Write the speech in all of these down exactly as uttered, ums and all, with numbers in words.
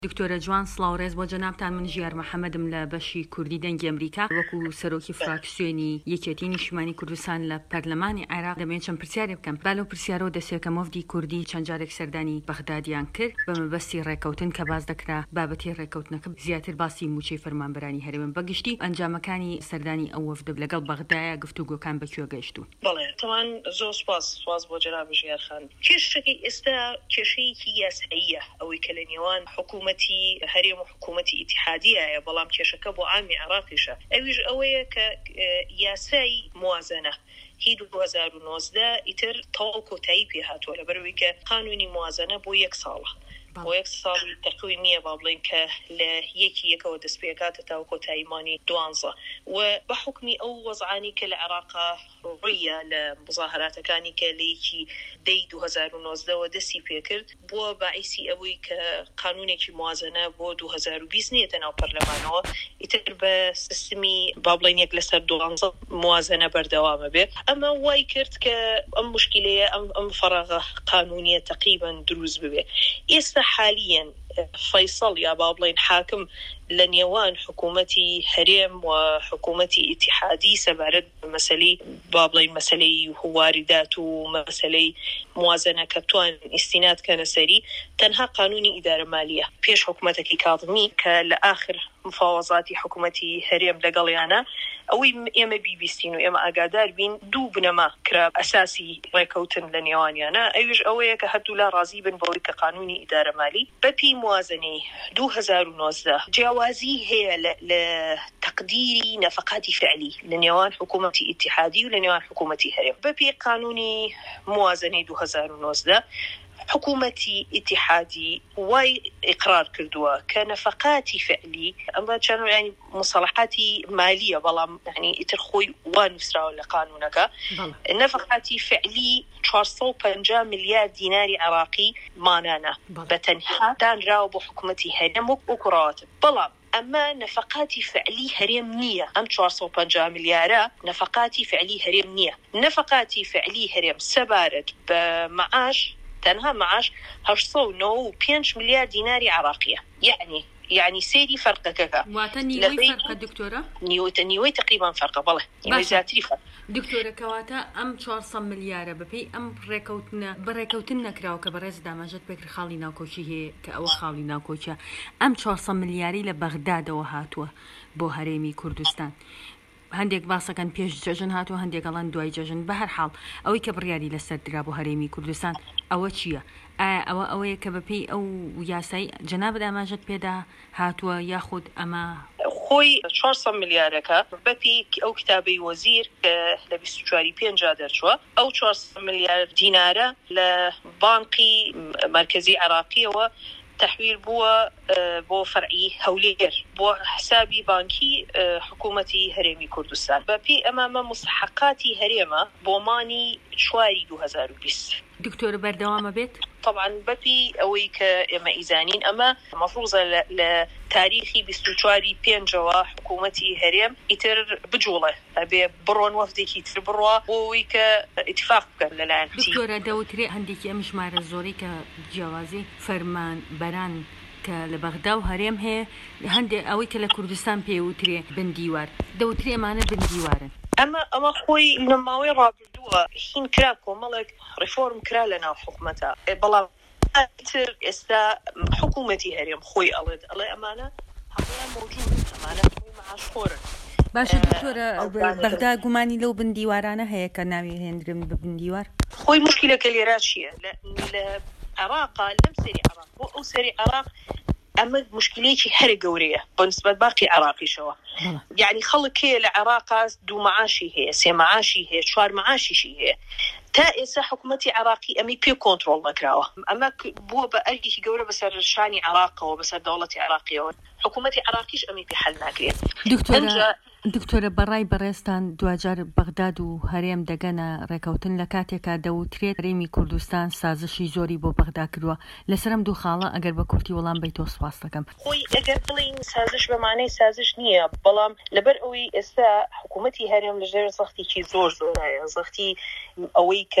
دکتۆرە جوان سڵاوڕێز بۆ جەنابتان. من ژیار محەممەدم لە بەشی کوردی دەنگی ئەمریکا وەکو سەرۆکی فراکسیۆنی یەکێتی نیشتیمانی کوردستان لە پەرلەمانی عێراق دەمێن چەند پرسیارێ بکەم. با لەو پرسیارەوە دەسێکە مۆفدی کوردی چەند جارێک سەردانی بەغدادیان کرد بە مەبەستی ڕێکەوتن کە باز دەکرا بابەتی ڕێکەوتنەکە زیاتر باسی موچەی فەرمانبەرانی هەرێمن بەگشتی ئەنجامەکانی سەردانی ئەو وەفد لەگەڵ بەغدایە گفتوگۆکان بەکوێ گەیشتوون؟ بەڵێ تەمان زۆر سپاس سپاس بۆ جەناب ژیار خان. کێشەکەی ئێستا کێشەیەکی یاساییە ئەوەی کە لە نێوان حکوومەتی هەرێم و حکوومەتی ئیتیحادیایە، بەڵام کێشەکە بۆ عامی عێراقیشە. ئەویش ئەوەیە کە یاسای موازنە هی دو هەزار و نۆزدە ئیتر تەواو کۆتایی پێ هاتووە لەبەرەوەی کە قانونی موازنە بۆ یەک ساڵە بۆ یەک ساڵی تەقویمیە با بڵێن کە لە یەکی یەکەوە دەست پێکاتە تاو کۆتاییمانی دوانزە و بە حکمی ئەو وەزعانی کە لە عێراقا ڕوویە لە مزاهراتەکانی کە لە یەکی دەی دو هەزار و نۆزدەوە دەستی پێکرد بووە باعیسی ئەوەی کە قانونێکی موازنە بۆ دو هەزار و بیست نیەتە ناو پەرلەمانەوە ئیتر بە سیستمی با بڵێن یەک لەسەر دوانزە موازنە بەردەوامە بێ. ئەمە وای کرد کە ئەم مشکلەیە ئەم فەراغە قانونیە تقریبا دروست ببێ. ئێستا حاليا فيصل يا بابلين حاكم لنيوان حكومتي هريم وحكومتي اتحادي سبارد مسألة بابلين مسألة واردات ومسألة موازنة كتوان استناد كان سري تنها قانوني إدارة مالية بيش حكومتك كاظمي كالآخر مفاوضاتي حكومتي هريم لقليانا أو إما بي بي سين وإما أقادار بين دوبنا ما كراب أساسي ريكوتن لنيوانيانا أيوش أويا كهدو لا رازي بن بوي كقانوني إدارة مالي ببي موازنة دو هزار ونوزده جوازي هي لتقديري نفقاتي فعلي لنيوان حكومتي اتحادي ولنيوان حكومتي هرم ببي قانوني موازنة دو هزار ونوزده حكومتي اتحادي واي إقرار كردوا كنفقاتي فعلي أما كانوا يعني مصطلحاتي مالية بلا يعني إترخوي وانفسرا ولا قانونك نفقاتي فعلي أربعمية وخمسين مليار دينار عراقي مانانا بتنها دان راو بحكومتي هرم وكرات بلا أما نفقاتي فعلي هرم نية أم أربعمية وخمسين مليار نفقاتي فعلي هرم نية نفقاتي فعلي هرم سبارد بمعاش تنها معاش هشتصد وتسعة وخمسين مليار دينار عراقية يعني يعني سيدي فرقك واتني نيوي فرقة دكتورة نيوي نيوي تقريبا فرقة بالله نيوي زاتري فرق دكتورة كواتا أم أربعمية مليار ببي أم بريكوتنا بريكوتنا كراو كبرز دامجت بكر خالي ناكوشي هي كأو خالي ناكوشا أم أربعمية ملياري لبغداد وهاتوا بو هريمي كردستان هەندێک باسەکەن پێش جەژن هاتووە هەندێک گەڵان دوای جەژن بە هەر حاڵ ئەوەی کە بڕیاری لەسەر درا بۆ هەرێمی کوردستان ئەوە چییە؟ ئایا ئەوە ئەوەیە کە بەپێی ئەو یاسایی جەناب داماژت پێدا هاتووە یاخود ئەمە خۆی چوارسەد ملیارەکە بەپی ئەو کتابەی وەزیر لە بیست و چواری پێنجا دەرچووە ئەو چوارسەد ملیار دینارە لە بانقی مرکزی عراقیەوە تحويل بوا بو فرعي هولير بو حسابي بانكي حكومتي هريمي كردستان ببي أمام مستحقاتي هريمة بوماني شواري دو هزار وبيس دكتور بردوام بيت طبعا ببي أويك إما إيزانين أما مفروضة لتاريخي بستوشواري بينجوا حكومتي هريم يتر بجولة أبي برون وفدي يتر بروا وويك اتفاق للآن دكتورة دوتري عندك مش مع الزوري كجوازي فرمان بران كالبغداد وهريم هي هندي أويك لكردستان بيوتري بنديوار دوتري معنا بنديوارن أما أما خوي لما وين رابطوا حين كراكو ملك ريفورم كرا لنا حكومتها بلا أكثر استا حكومتي هريم خوي ألد الله أمانة هذا موجود أمانة خوي مع شهور باشه دكتورة بغداد قماني لو بنديوارانه هي كناوي هندرم بنديوار خوي مشكلة كاليراتشية لا عراق لم سري عراق أو سري عراق أما مشكلتي هري قورية بالنسبة باقي عراقي شوا يعني خلق هي العراق دو معاشي هي سي معاشي هي شوار معاشي شي هي تائسة حكومتي عراقي أمي بيو كنترول مكراوة أما بو بأرجي قورة بسر شاني عراق وبسر دولتي عراقية حكومتي عراقيش أمي بحل ناكرين دكتورة دكتورة براي برستان دواجار بغداد و هريم دگنا ركوتن لكاتيكا دوتريت هريمي كردستان سازشي زوري بو بغداد كروا لسرم دو خالا اگر بكورتي ولان بيتو سواس لكم خوي اگر بلين سازش بمعنى سازش نية بلام لبر اوي استا حكومتي هريم لجير زختي كي زور زورايا زختي اوي ك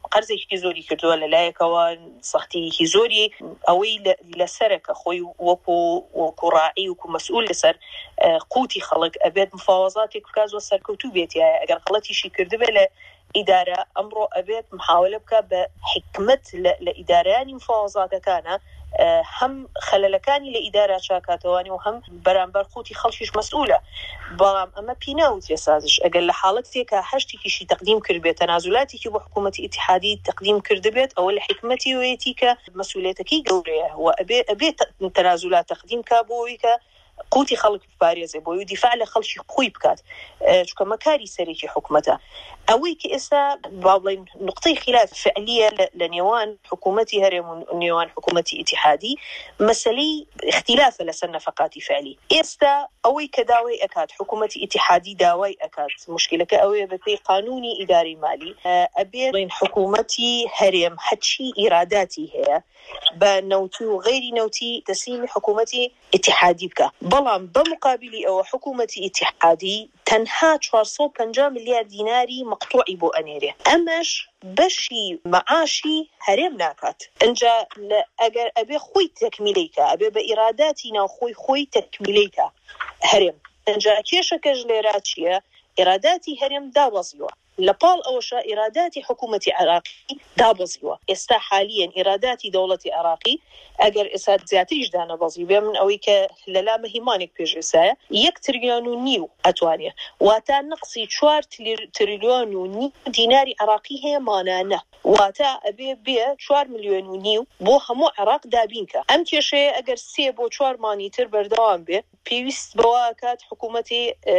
قەرزێکی زۆری کردووە لەلایەکەوە سەختیەکی زۆری ئەوەی لەسەرەکە خۆی وەکو وەکو ڕاعی وەکو مەسئول لەسەر قوتی خەڵک ئەبێت مفاوەزاتێک بکات زۆر سەرکەوتوو بێتیایە ئەگەر غەڵەتیشی کردبێت لە ئیدارە ئەمڕۆ ئەبێت محاولە بکە بە حکمت لە ئیدارەیانی مفاوەزاتەکانە هەم خەلەلەکانی لە ئیدارە چاکاتەوانی و هەم بەرامبەر قوتی خەڵکیش مەسئولە. بەڵام ئەمە پیناوتێ سازش ئەگەر لە حاڵەتێکە هەشتێکیشی تەقدیم کردبێت تەنازولاتێکی بۆ حکوومەتی ئیتیحادی تەقدیم کردبێت ئەوە لە حکمەتی وەیەتی کە مەسئولیەتەکەی گەورەیە و ئەبێت تەنازولات تەقدیم کا بۆەوەی کە قوتی خەڵک بپارێزێ بۆی و دیفاع لە خەڵکی خۆی بکات چونکە مەکاری سەرێکی حکوومەتە. ئەوەی کە ئێستا با بڵێن نقطەی خلاف فعلیە لە نێوان حکوومەتی هەرێم و نێوان حکوومەتی ئیتیحادی مەسەلەی اختلافە لەسەر نەفەقاتی فعلی. ئێستا ئەوەی کە داوای ئەکات حکوومەتی ئیتیحادی داوای ئەکات مشکلەکە ئەوەیە بەپێی قانونی ئیداری مالی ئەبێ بڵێن حکوومەتی هەرێم هەچی ئیراداتی هەیە بە نەوتی و غەیری نەوتی تەسلیمی حکوومەتی ئیتیحادی بکە. بەڵام بەمقابلی ئەوە حکوومەتی ئیتیحادی تەنها چوارسەد و پەنجا ملیار دیناری مەقطوعی بۆ ئەنێرێ. ئەمەش بەشی مەعاشی هەرێم ناکات. ئەنجا ئەگەر ئەبێ خۆی تەکمیلەیکە ئەبێ بە ئیراداتی ناوخۆی خۆی تەکمیلەیکە هەرێم. ئەنجا کێشەکەش لێرە چییە؟ ئیراداتی هەرێم دابەزیوە. لەپاڵ ئەوەشە ئیراداتی حکوومەتی عێراقی دابەزیوە. ئێستا حالیان ئیراداتی دەوڵەتی عێراقی ئەگەر ئێستا زیاتریش دانەبەزی بێ من ئەوەی کە لەلا مەهیمانێک پێشێسایە یەک تریلیۆن و نیو ئەتوانێ واتە نقصی چوار تریلیۆن و نیو دیناری عێراقی هەیە مانانە واتە ئەبێ بێ چوار ملیۆن و نیو بۆ هەموو عێراق دابینکە. ئەم کێشەیە ئەگەر سێ بۆ چوار مانی تر بەردەوام بێ پێویست بەوە کات حکوومەتی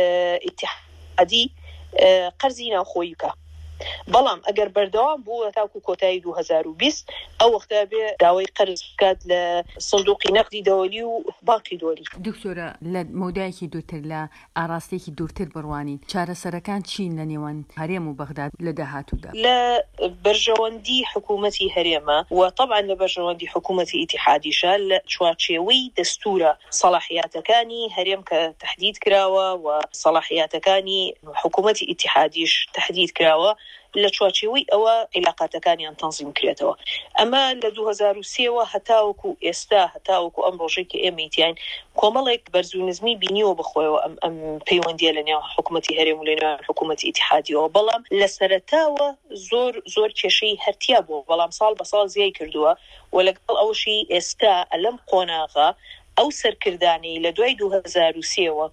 ئیتیحادی قەرزی ناوخۆیی بکە. بەڵام ئەگەر بەردەوام بوو تاکو کۆتایی دوو هەزار و بیست ئەو وەختە بێ داوای قەرز بکات لە سندوقی نەقدی دەوەلی و بانکی دۆلی. دکتۆرە لە مەودایەکی دوورتر لە ئاراستێکی دوورتر بڕوانی چارەسەرەکان چین لە نێوان هەرێم و بەغداد لە داهاتوودا؟ لە بەرژەوەندی حکوومەتی هەرێمە و طبعا لە بەرژەوەندی حکوومەتی ئیتیحادیشە لە چوارچێوەی دەستورە سەلاحیاتەکانی هەرێم کە تحدید کراوە و سەلاحیاتەکانی حکوومەتی ئیتیحادیش تحدید کراوە لە چوارچێوەی ئەوە عیلاقاتەکانیان تەنزیم کرێتەوە. ئەمە لە دوو هەزار و سێەوە هەتاوەکو ئێستا هەتاوەکو ئەم ڕۆژەی کە ئێمە ئیتیان کۆمەڵێک بەرزوونزمی بینیوە بخۆیەوە ئەم پەیوەندیە لە نێو حکوومەتی هەرێم و لە نێو حکوومەتی ئیتیحادیەوە. بەڵام لە سەرەتاوە زۆر زۆر کێشەی هەرتیا بوو بەڵام ساڵ بە ساڵ زیای کردووە و لەگەڵ ئەوشی ئێستا ئەلەم قۆناغا ئەو سەرکردانی لە دوای دوو هەزار و سێەوە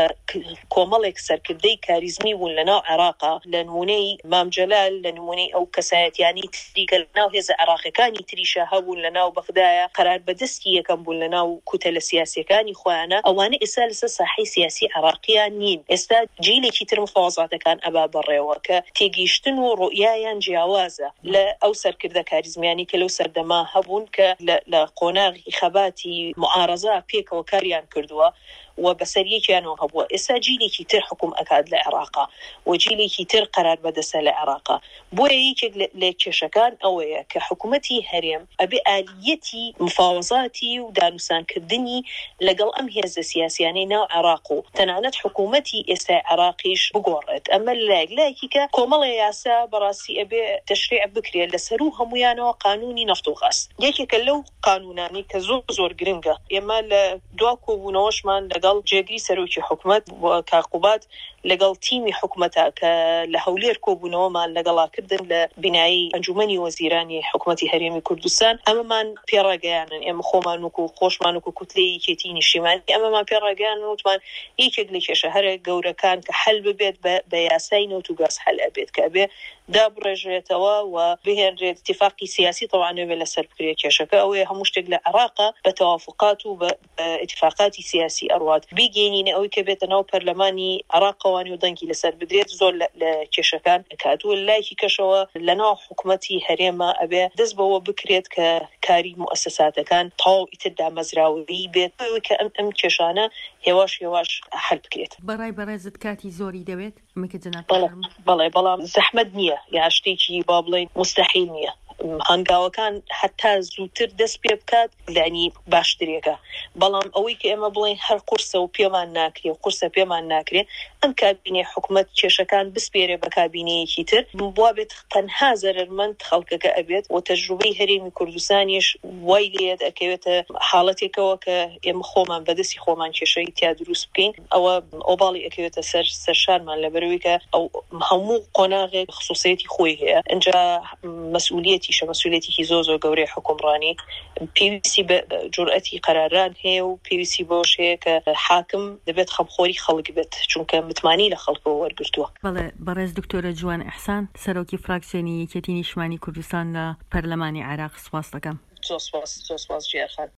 کۆمەڵێک سەرکردەی کاریزمی بوون لە ناو عێراقا لە نمونەی مام جەلال لە نمونەی ئەو کەسایەتیانی تریکە لە ناو هێزە عێراقیەکانی تریشە هەبوون لە ناو بەغدایە قەرار بەدەستی یەکەم بوون لە ناو کوتەلە سیاسیەکانی خۆیانە ئەوانە ئێستا لەسەر ساحەی سیاسی عێراقیان نین. ئێستا جیلێکی تر مفاوەزاتەکان ئەبا بەڕێوە کە تێگەیشتن و ڕوئیایان جیاوازە لە ئەو سەرکردە کاریزمیانی کە لەو سەردەما هەبوون کە لە قۆناغی خەباتی معارەزە پێکەوە کاریان کردووە و بەسەریەکیانەوە هەبووە. ئێستا جیلێکی تر حکوم ئەکات لە عێراقا و جیلێکی تر قەرار بەدەسە لە عێراقا. بۆیە یەکێک لە کێشەکان ئەوەیە کە حکوومەتی هەرێم ئەبێ ئالیەتی مفاوەزاتی و دانوسانکردنی لەگەڵ ئەم هێزە سیاسیانەی ناو عێراق و تەنانەت حکوومەتی ئێستا عێراقیش بگۆڕێت. ئەمە لایەکی کە کۆمەڵە یاسا بەڕاستی ئەبێ تەشریع بکرێت لەسەر و هەمویانەوە قانونی نەفت و غاز. یەکێکە لەو قانونانی کە زۆر زۆر گرنگە. ئێمە لە دوا کۆبوونەوەشمان لەگەڵ جێگری سەرۆکی حکوومەت و کاقوبات لەگەڵ تیمی حکوومەتە کە لە هەولێر کۆبوونەوەمان لەگەڵاکردن لە بینایی ئەنجومەنی وەزیرانی حکوومەتی هەرێمی کوردستان. ئەمەمان پێڕاگەیانن ئێمە خۆمان وەکو خۆشمان وەکو کوتلەی یەکێتی نیشتیمانی ئەمەمان پێڕاگەیانن وتمان یەکێک لە کێشە هەرە گەورەکان کە حەل ببێت بە یاسای نەوت و گاز حەل ئەبێت کە ئەبێ دابڕێژێتەوە و بهێنرێت اتفاقی سیاسی طبعا نوێ لەسەر بکرێت. کێشەکە ئەوەیە هەموو شتێک لە عێراقا بە تەوافقات و بە اتفاقاتی سیاسی ئەڕوات بیگەینینە ئەوەی کە بێتە ناو پەرلەمانی عێراقەوانی و دەنگی لەسەر بدرێت زۆر لە کێشەکان کاتووە لایەکی کەشەوە لە ناو حکوومەتی هەرێمە ئەبێ دەست بەوە بکرێت کە کاری مؤسساتەکان تاو ئیتر دامەزراوی بێت کە ئەم کێشانە هێواش هێواش حەل بکرێت. بەڕای بەڕێزت کاتی زۆری دەوێت؟ بەڵێ بەڵام زەحمەت نییە یا شتێکی با بڵێن مستەحیل نییە. هەنگاوەکان حتا زووتر دەست پێ بکات لانی باشترێکە. بەڵام ئەوەی کە ئێمە بڵێن هەر قورسە و پێمان ناکرێ و قورسە پێمان ناکرێ، ئەم کابینێ حکومەت کێشەکان بسپێرێ بە کابینەیەکی تر بوا بێت تەنها زەرمەند خەڵکەکە ئەبێت و تەجروبەی هەرێمی کوردستانیش وای لێت ئەکەوێتە حاڵەتێکەوە کە ئێمە خۆمان بەدەستی خۆمان کێشەی تیا دروست بکەین. ئەوە ئۆباڵی ئەکەوێتە سەر سەرشارمان لەبەرەوەی کە ئەو هەموو قۆناغێک خصوصیەتی خۆی هەیە. ئەنجا مەسئولیەتیشە مەسئولیەتێکی زۆر زۆر گەورەی حکومڕانی، پێویستی بە جورئەتی قەراران هەیە و پێویستی بەوەش هەیە کە حاکم دەبێت خەمخۆری خەڵک بێت، چونکە متمانی لە خەڵکەوە وەرگرتووە. بەڵێ بەڕێز دکتۆرە جوان ئەحسان، سەرۆکی فراکسیۆنی یەکێتی نیشتیمانی کوردستان لە پەرلەمانی عێراق، سوپاس دەکەم. زۆر سوپاس، زۆر سوپاس ژیار خان.